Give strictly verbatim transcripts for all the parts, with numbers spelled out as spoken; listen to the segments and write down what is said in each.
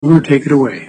Take it away.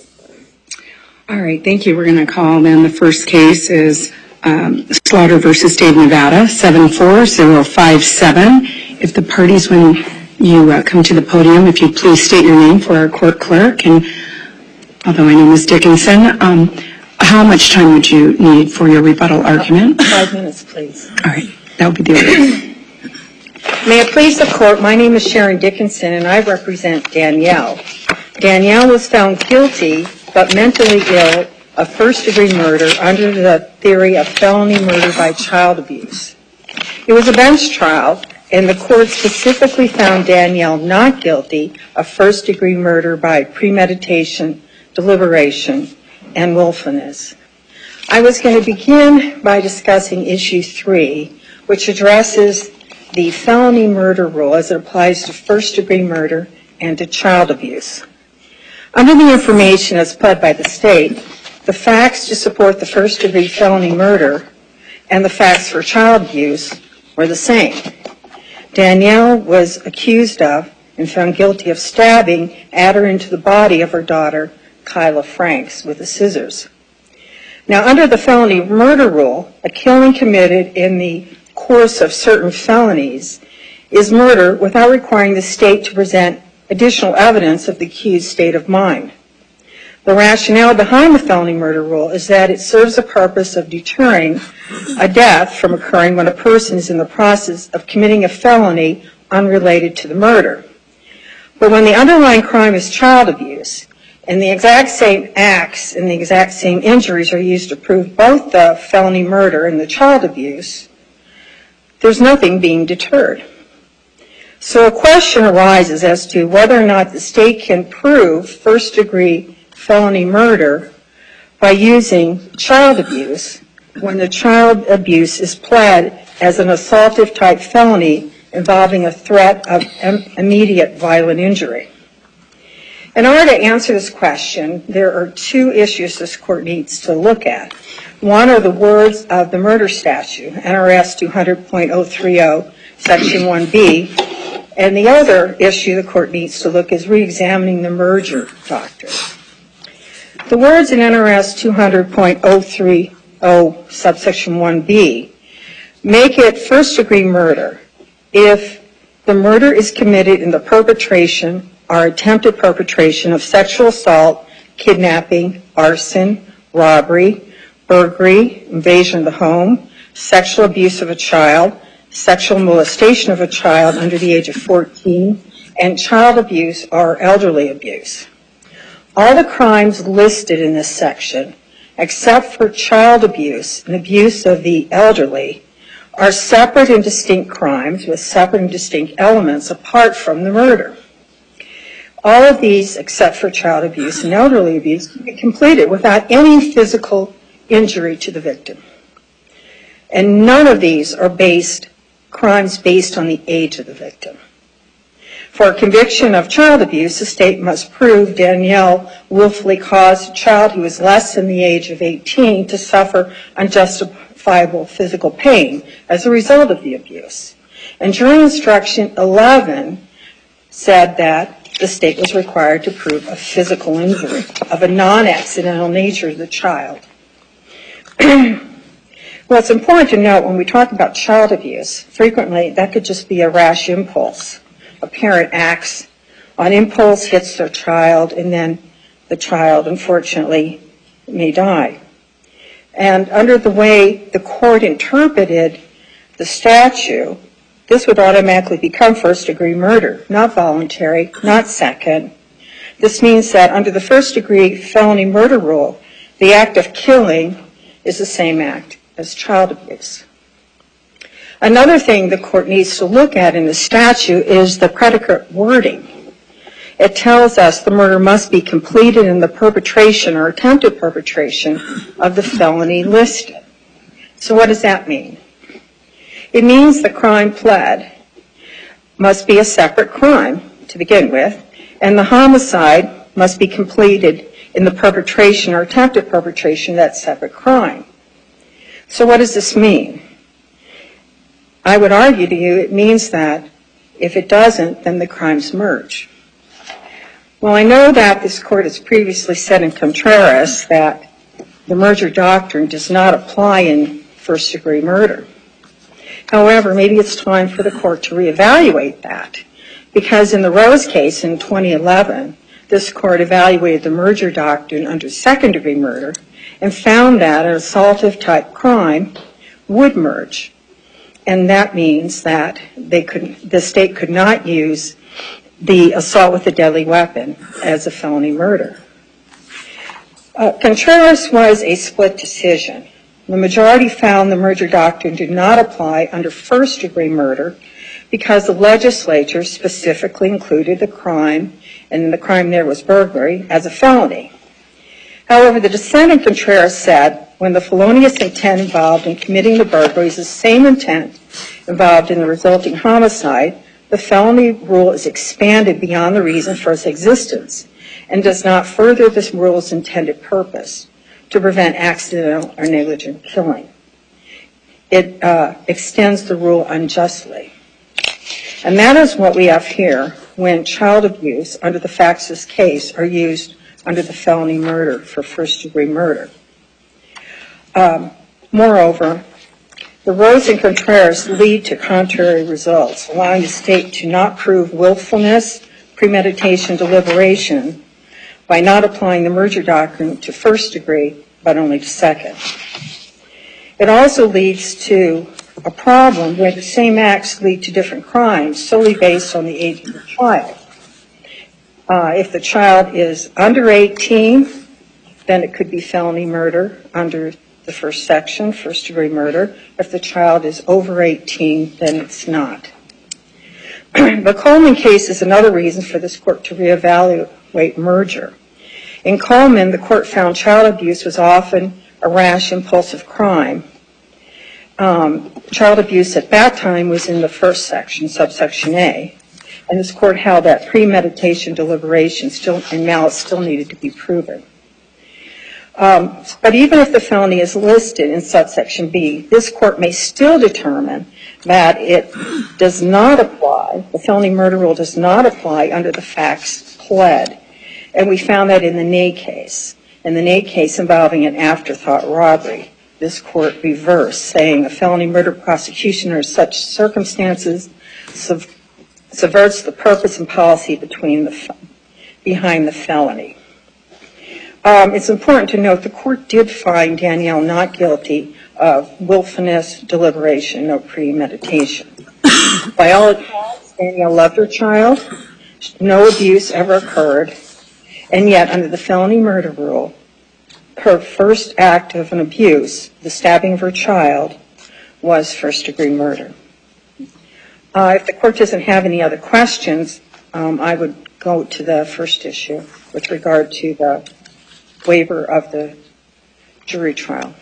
All right, thank you. We're going to call then the first case is um, Slaughter versus State of Nevada, seven four zero five seven. If the parties, when you uh, come to the podium, if you please state your name for our court clerk. And although my name is Dickinson, um, how much time would you need for your rebuttal argument? Five minutes, please. All right, that will be the order. May it please the court, my name is Sharon Dickinson and I represent Danielle. Danielle was found guilty but mentally ill of first-degree murder under the theory of felony murder by child abuse. It was a bench trial, and the court specifically found Danielle not guilty of first-degree murder by premeditation, deliberation, and willfulness. I was going to begin by discussing issue three, which addresses the felony murder rule as it applies to first-degree murder and to child abuse. Under the information as pled by the state, the facts to support the first-degree felony murder and the facts for child abuse were the same. Danielle was accused of and found guilty of stabbing at or into the body of her daughter, Kyla Franks, with the scissors. Now, under the felony murder rule, a killing committed in the course of certain felonies is murder without requiring the state to present additional evidence of the accused's state of mind. The rationale behind the felony murder rule is that it serves the purpose of deterring a death from occurring when a person is in the process of committing a felony unrelated to the murder. But when the underlying crime is child abuse, and the exact same acts and the exact same injuries are used to prove both the felony murder and the child abuse, there's nothing being deterred. So a question arises as to whether or not the state can prove first-degree felony murder by using child abuse when the child abuse is pled as an assaultive type felony involving a threat of immediate violent injury. In order to answer this question, there are two issues this court needs to look at. One are the words of the murder statute, N R S two hundred point oh three oh, section one B, and the other issue the court needs to look is re-examining the merger doctrine. The words in N R S two hundred point oh three oh, subsection one B, make it first-degree murder if the murder is committed in the perpetration or attempted perpetration of sexual assault, kidnapping, arson, robbery, burglary, invasion of the home, sexual abuse of a child, sexual molestation of a child under the age of fourteen, and child abuse or elderly abuse. All the crimes listed in this section, except for child abuse and abuse of the elderly, are separate and distinct crimes with separate and distinct elements apart from the murder. All of these, except for child abuse and elderly abuse, can be completed without any physical injury to the victim. And none of these are based, crimes based on the age of the victim. For a conviction of child abuse, the state must prove Danielle willfully caused a child who was less than the age of eighteen to suffer unjustifiable physical pain as a result of the abuse. And jury instruction eleven said that the state was required to prove a physical injury of a non-accidental nature to the child. Well, it's important to note when we talk about child abuse, frequently that could just be a rash impulse. A parent acts on impulse, hits their child, and then the child, unfortunately, may die. And under the way the court interpreted the statute, this would automatically become first-degree murder, not voluntary, not second. This means that under the first-degree felony murder rule, the act of killing is the same act as child abuse. Another thing the court needs to look at in the statute is the predicate wording. It tells us the murder must be completed in the perpetration or attempted perpetration of the felony listed. So what does that mean? It means the crime pled must be a separate crime to begin with, and the homicide must be completed in the perpetration or attempted perpetration of that separate crime. So what does this mean? I would argue to you it means that if it doesn't, then the crimes merge. Well, I know that this court has previously said in Contreras that the merger doctrine does not apply in first-degree murder. However, maybe it's time for the court to reevaluate that, because in the Rose case in twenty eleven, this court evaluated the merger doctrine under second-degree murder and found that an assaultive-type crime would merge. And that means that they could, the state could not use the assault with a deadly weapon as a felony murder. Uh, Contreras was a split decision. The majority found the merger doctrine did not apply under first-degree murder because the legislature specifically included the crime, and the crime there was burglary, as a felony. However, the dissent in Contreras said when the felonious intent involved in committing the burglary is the same intent involved in the resulting homicide, the felony rule is expanded beyond the reason for its existence and does not further this rule's intended purpose to prevent accidental or negligent killing. It uh, extends the rule unjustly. And that is what we have here when child abuse under the facts of this case are used under the felony murder for first-degree murder. Um, moreover, the Rose and Contreras lead to contrary results, allowing the state to not prove willfulness, premeditation, deliberation by not applying the merger doctrine to first degree, but only to second. It also leads to a problem where the same acts lead to different crimes solely based on the age of the child. Uh, if the child is under eighteen, then it could be felony murder under the first section, first degree murder. If the child is over eighteen, then it's not. The Coleman case is another reason for this court to reevaluate merger. In Coleman, the court found child abuse was often a rash, impulsive crime. Um, child abuse at that time was in the first section, subsection A, and this court held that premeditation, deliberation, still, and malice still needed to be proven. Um, but even if the felony is listed in subsection B, this court may still determine that it does not apply, the felony murder rule does not apply under the facts pled. And we found that in the Ney case. In the Ney case involving an afterthought robbery, this court reversed, saying a felony murder prosecution under such circumstances sub- subverts the purpose and policy between the, behind the felony. Um, it's important to note the court did find Danielle not guilty of willfulness, deliberation, no premeditation. By all accounts, Danielle loved her child. No abuse ever occurred. And yet, under the felony murder rule, her first act of an abuse, the stabbing of her child, was first-degree murder. Uh, if the court doesn't have any other questions, um, I would go to the first issue with regard to the waiver of the jury trial.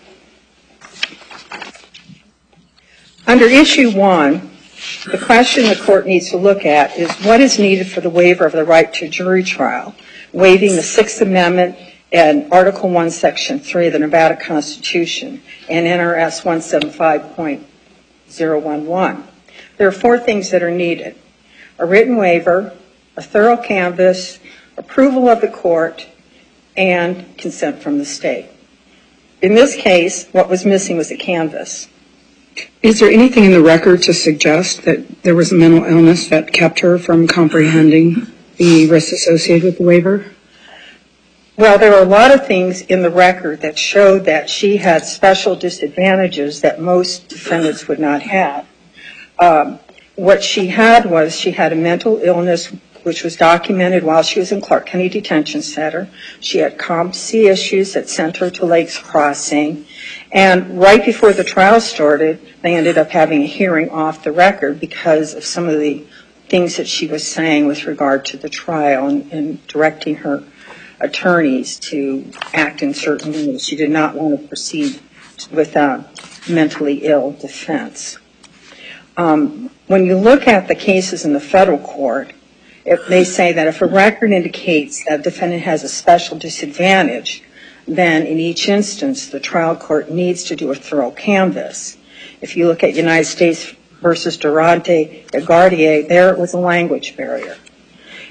Under issue one, the question the court needs to look at is what is needed for the waiver of the right to jury trial, waiving the Sixth Amendment and Article one, Section three of the Nevada Constitution and N R S one seventy-five point oh one one. There are four things that are needed: a written waiver, a thorough canvass, approval of the court, and consent from the state. In this case, what was missing was a canvass. Is there anything in the record to suggest that there was a mental illness that kept her from comprehending the risks associated with the waiver? Well, there were a lot of things in the record that showed that she had special disadvantages that most defendants would not have. Um, what she had was she had a mental illness which was documented while she was in Clark County Detention Center. She had CompC issues that sent her to Lakes Crossing. And right before the trial started, they ended up having a hearing off the record because of some of the things that she was saying with regard to the trial and, and directing her attorneys to act in certain ways. She did not want to proceed with a mentally ill defense. Um, when you look at the cases in the federal court, if they say that if a record indicates that a defendant has a special disadvantage, then in each instance the trial court needs to do a thorough canvass. If you look at United States versus Durante Gardier, there it was a language barrier.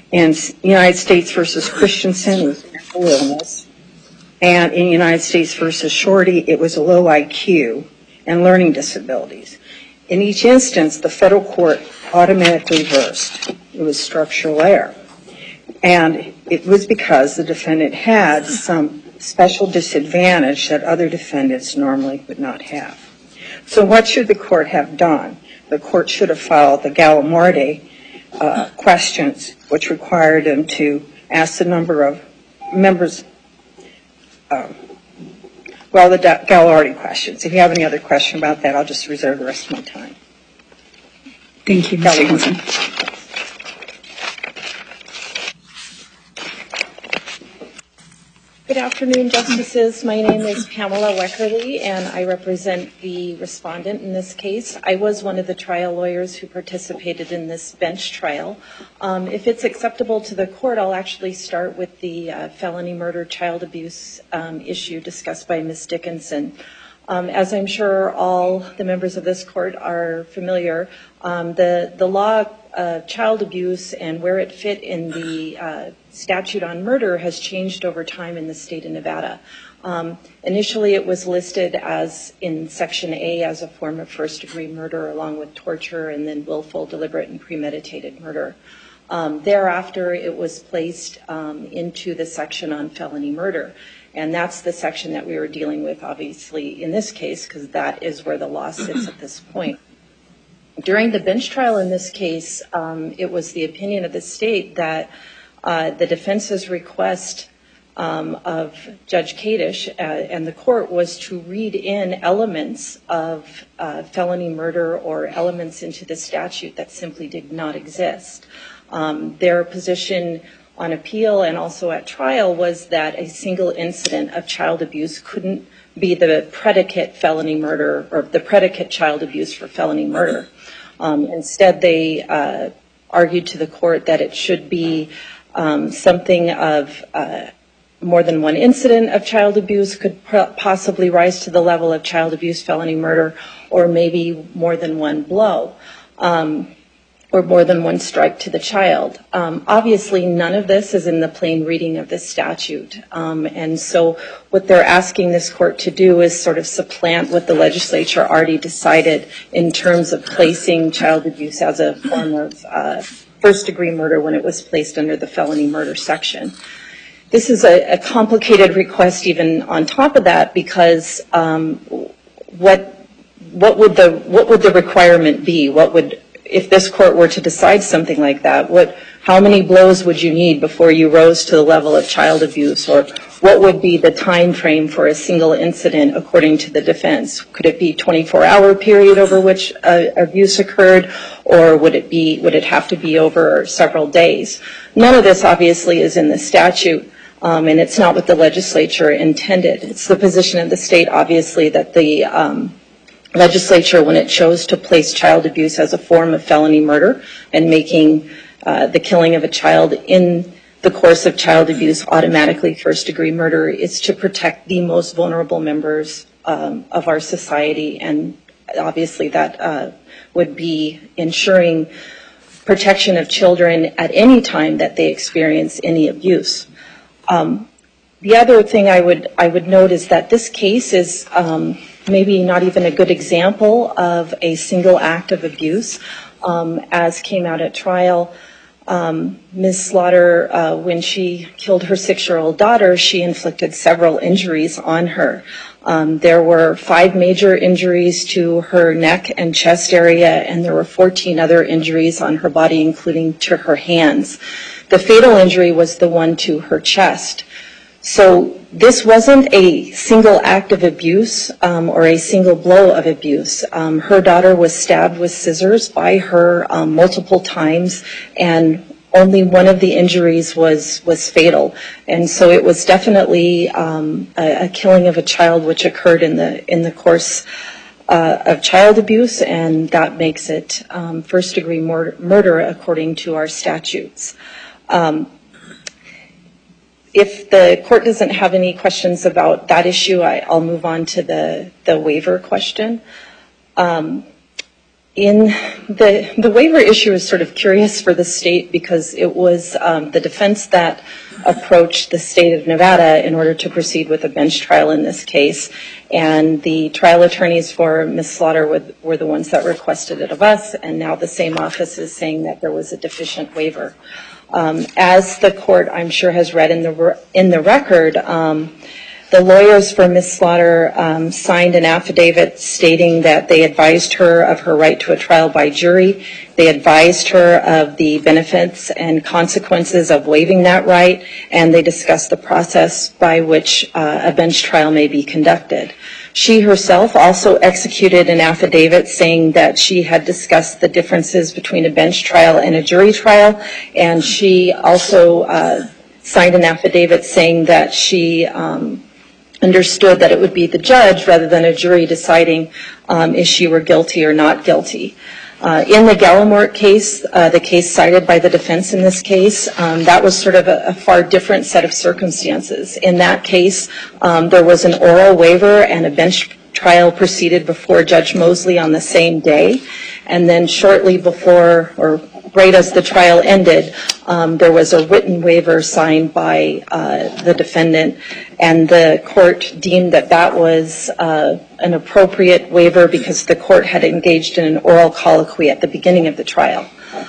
In United States versus Christensen, it was mental illness. And in United States versus Shorty, it was a low I Q and learning disabilities. In each instance, the federal court automatically reversed. It was structural error. And it was because the defendant had some special disadvantage that other defendants normally would not have. So what should the court have done? The court should have followed the Galimordi uh, questions, which required him to ask the number of members, um, well, the Galimordi questions. If you have any other question about that, I'll just reserve the rest of my time. Thank you, Miz Dickinson. Good afternoon, Justices. My name is Pamela Weckerly, and I represent the respondent in this case. I was one of the trial lawyers who participated in this bench trial. Um, if it's acceptable to the court, I'll actually start with the uh, felony murder child abuse um, issue discussed by Miz Dickinson. Um, as I'm sure all the members of this court are familiar, um, the, the law of child abuse and where it fit in the uh, statute on murder has changed over time in the state of Nevada. Um, initially, it was listed as in Section A as a form of first-degree murder along with torture and then willful, deliberate, and premeditated murder. Um, thereafter, it was placed um, into the section on felony murder. And that's the section that we were dealing with, obviously, in this case, because that is where the law sits at this point. During the bench trial in this case, um, it was the opinion of the state that uh, the defense's request um, of Judge Kadish uh, and the court was to read in elements of uh, felony murder or elements into the statute that simply did not exist. Um, their position on appeal and also at trial was that a single incident of child abuse couldn't be the predicate felony murder or the predicate child abuse for felony murder. Um, instead, they uh, argued to the court that it should be um, something of uh, more than one incident of child abuse could possibly rise to the level of child abuse felony murder, or maybe more than one blow. Um, or more than one strike to the child. Um, obviously, none of this is in the plain reading of this statute. Um, and so what they're asking this court to do is sort of supplant what the legislature already decided in terms of placing child abuse as a form of uh, first-degree murder when it was placed under the felony murder section. This is a, a complicated request even on top of that because um, what, what, would the, what would the requirement be? What would If this court were to decide something like that, what, how many blows would you need before you rose to the level of child abuse? Or what would be the time frame for a single incident according to the defense? Could it be a twenty-four hour period over which uh, abuse occurred? Or would it be, would it have to be over several days? None of this obviously is in the statute, um, and it's not what the legislature intended. It's the position of the state, obviously, that the um, legislature, when it chose to place child abuse as a form of felony murder and making uh, the killing of a child in the course of child abuse automatically first-degree murder, is to protect the most vulnerable members um, of our society, and obviously that uh, would be ensuring protection of children at any time that they experience any abuse. Um, the other thing I would I would note is that this case is um, maybe not even a good example of a single act of abuse. Um, as came out at trial, um, Miz Slaughter, uh, when she killed her six-year-old daughter, she inflicted several injuries on her. Um, there were five major injuries to her neck and chest area, and there were fourteen other injuries on her body, including to her hands. The fatal injury was the one to her chest. So this wasn't a single act of abuse um, or a single blow of abuse. Um, her daughter was stabbed with scissors by her um, multiple times, and only one of the injuries was, was fatal. And so it was definitely um, a, a killing of a child which occurred in the, in the course uh, of child abuse, and that makes it um, first-degree mur- murder according to our statutes. Um, If the court doesn't have any questions about that issue, I, I'll move on to the, the waiver question. Um, In the, the waiver issue is sort of curious for the state because it was um, the defense that approached the state of Nevada in order to proceed with a bench trial in this case. And the trial attorneys for Miz Slaughter were, were the ones that requested it of us, and now the same office is saying that there was a deficient waiver. Um, as the court, I'm sure, has read in the, in the record, um, the lawyers for Miz Slaughter um, signed an affidavit stating that they advised her of her right to a trial by jury. They advised her of the benefits and consequences of waiving that right, and they discussed the process by which uh, a bench trial may be conducted. She herself also executed an affidavit saying that she had discussed the differences between a bench trial and a jury trial, and she also uh, signed an affidavit saying that she um, understood that it would be the judge rather than a jury deciding um, if she were guilty or not guilty. Uh, in the Gallimore case, uh, the case cited by the defense in this case, um, that was sort of a, a far different set of circumstances. In that case, um, there was an oral waiver and a bench trial proceeded before Judge Mosley on the same day. And then shortly before, or right as the trial ended, um, there was a written waiver signed by uh, the defendant, and the court deemed that that was uh, an appropriate waiver because the court had engaged in an oral colloquy at the beginning of the trial.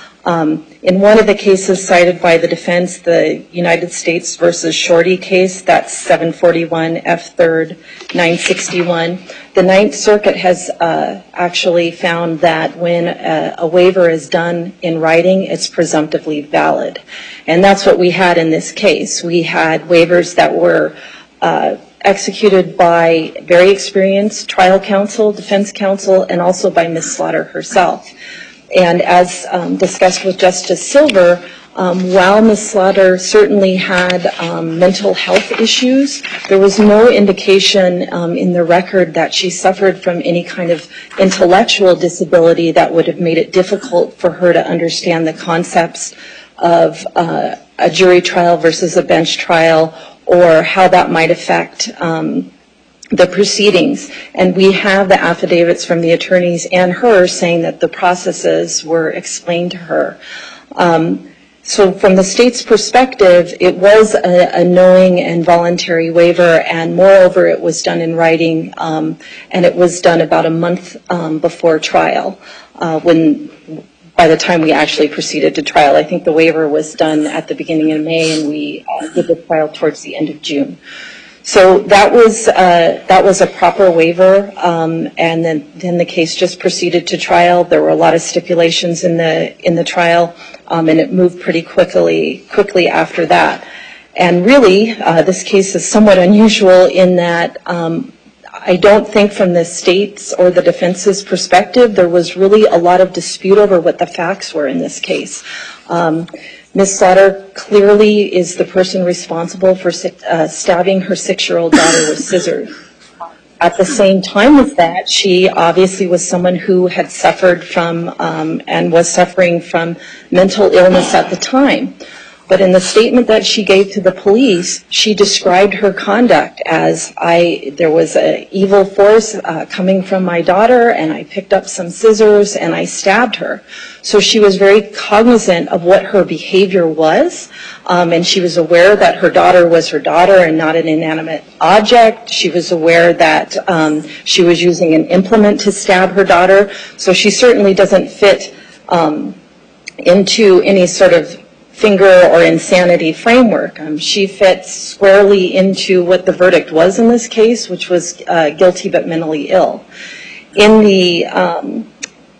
Um, in one of the cases cited by the defense, the United States versus Shorty case, that's seven forty-one F third nine sixty-one, the Ninth Circuit has uh, actually found that when a, a waiver is done in writing, it's presumptively valid. And that's what we had in this case. We had waivers that were uh, executed by very experienced trial counsel, defense counsel, and also by Miz Slaughter herself. And as um, discussed with Justice Silver, um, while Miz Slaughter certainly had um, mental health issues, there was no indication um, in the record that she suffered from any kind of intellectual disability that would have made it difficult for her to understand the concepts of uh, a jury trial versus a bench trial, or how that might affect um, the proceedings. And we have the affidavits from the attorneys and her saying that the processes were explained to her. Um, so from the state's perspective, it was a, a knowing and voluntary waiver, and moreover, it was done in writing, um, and it was done about a month um, before trial, uh, when by the time we actually proceeded to trial. I think the waiver was done at the beginning of May, and we uh, did the trial towards the end of June. So that was uh, that was a proper waiver, um, and then, then the case just proceeded to trial. There were a lot of stipulations in the in the trial, um, and it moved pretty quickly quickly after that. And really, uh, this case is somewhat unusual in that um, I don't think from the state's or the defense's perspective there was really a lot of dispute over what the facts were in this case. Um, Miz Slaughter clearly is the person responsible for uh, stabbing her six-year-old daughter with scissors. At the same time as that, she obviously was someone who had suffered from um, and was suffering from mental illness at the time. But in the statement that she gave to the police, she described her conduct as, I, there was an evil force uh, coming from my daughter, and I picked up some scissors and I stabbed her. So she was very cognizant of what her behavior was, um, and she was aware that her daughter was her daughter and not an inanimate object. She was aware that um, she was using an implement to stab her daughter. So she certainly doesn't fit um, into any sort of finger or insanity framework. Um, she fits squarely into what the verdict was in this case, which was uh, guilty but mentally ill. In the um,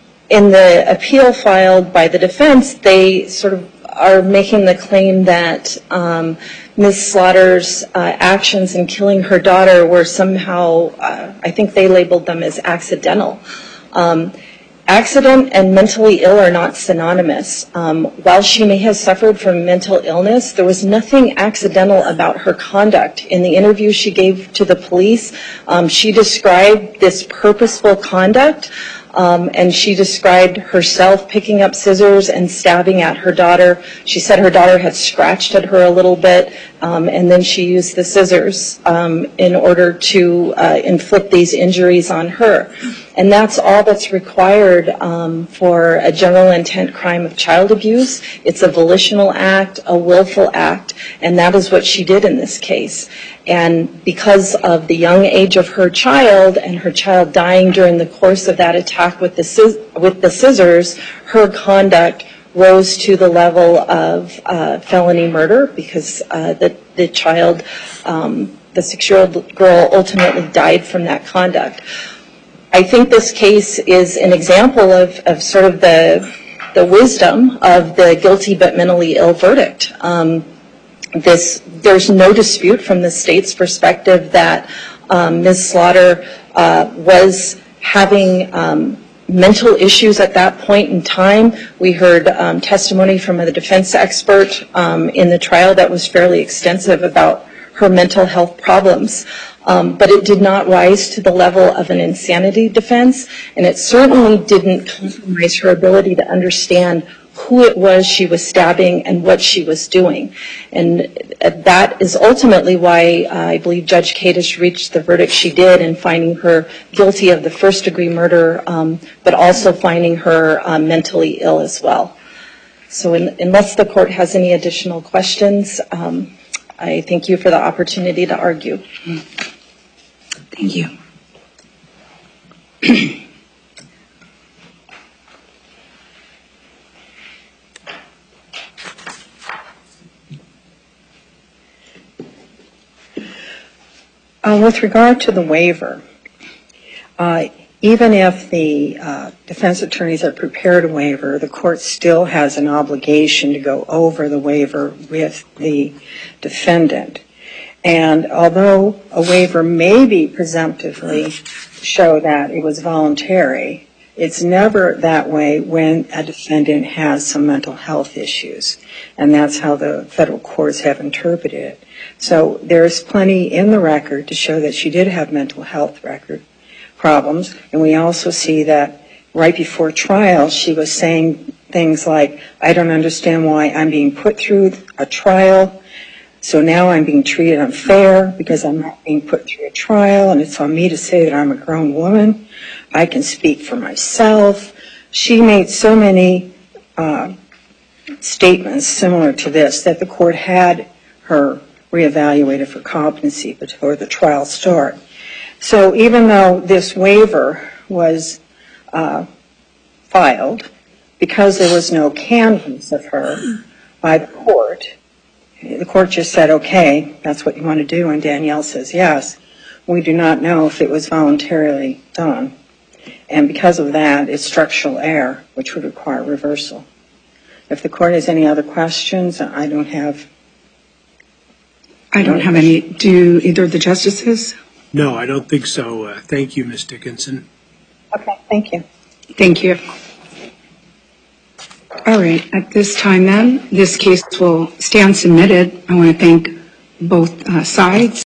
in the appeal filed by the defense, they sort of are making the claim that um, Miz Slaughter's uh, actions in killing her daughter were somehow, uh, I think they labeled them as accidental. Um, Accident and mentally ill are not synonymous. Um, while she may have suffered from mental illness, there was nothing accidental about her conduct. In the interview she gave to the police, um, she described this purposeful conduct, um, and she described herself picking up scissors and stabbing at her daughter. She said her daughter had scratched at her a little bit, um, and then she used the scissors um, in order to uh, inflict these injuries on her. And that's all that's required um, for a general intent crime of child abuse. It's a volitional act, a willful act, and that is what she did in this case. And because of the young age of her child and her child dying during the course of that attack with the, with the scissors, her conduct rose to the level of uh, felony murder because uh, the, the child, um, the six-year-old girl, ultimately died from that conduct. I think this case is an example of, of sort of the, the wisdom of the guilty but mentally ill verdict. Um, this, there's no dispute from the state's perspective that um, Miz Slaughter uh, was having um, mental issues at that point in time. We heard um, testimony from a defense expert um, in the trial that was fairly extensive about her mental health problems. Um, but it did not rise to the level of an insanity defense, and it certainly didn't compromise her ability to understand who it was she was stabbing and what she was doing. And that is ultimately why uh, I believe Judge Kadish reached the verdict she did in finding her guilty of the first-degree murder, um, but also finding her uh, mentally ill as well. So in, unless the court has any additional questions, um, I thank you for the opportunity to argue. Thank you. Uh, with regard to the waiver, uh, even if the uh, defense attorneys have prepared a waiver, the court still has an obligation to go over the waiver with the defendant. And although a waiver may be presumptively show that it was voluntary, it's never that way when a defendant has some mental health issues. And that's how the federal courts have interpreted it. So there's plenty in the record to show that she did have mental health record problems. And we also see that right before trial, she was saying things like, I don't understand why I'm being put through a trial. So now I'm being treated unfair because I'm not being put through a trial, and it's on me to say that I'm a grown woman. I can speak for myself. She made so many uh, statements similar to this that the court had her reevaluated for competency before the trial start. So even though this waiver was uh, filed, because there was no canvas of her by the court, the court just said, okay, that's what you want to do, and Danielle says yes. We do not know if it was voluntarily done. And because of that, it's structural error, which would require reversal. If the court has any other questions, I don't have. I don't have any. Do either of the justices? No, I don't think so. Uh, thank you, Miz Dickinson. Okay, thank you. Thank you. All right, at this time then, this case will stand submitted. I want to thank both uh, sides.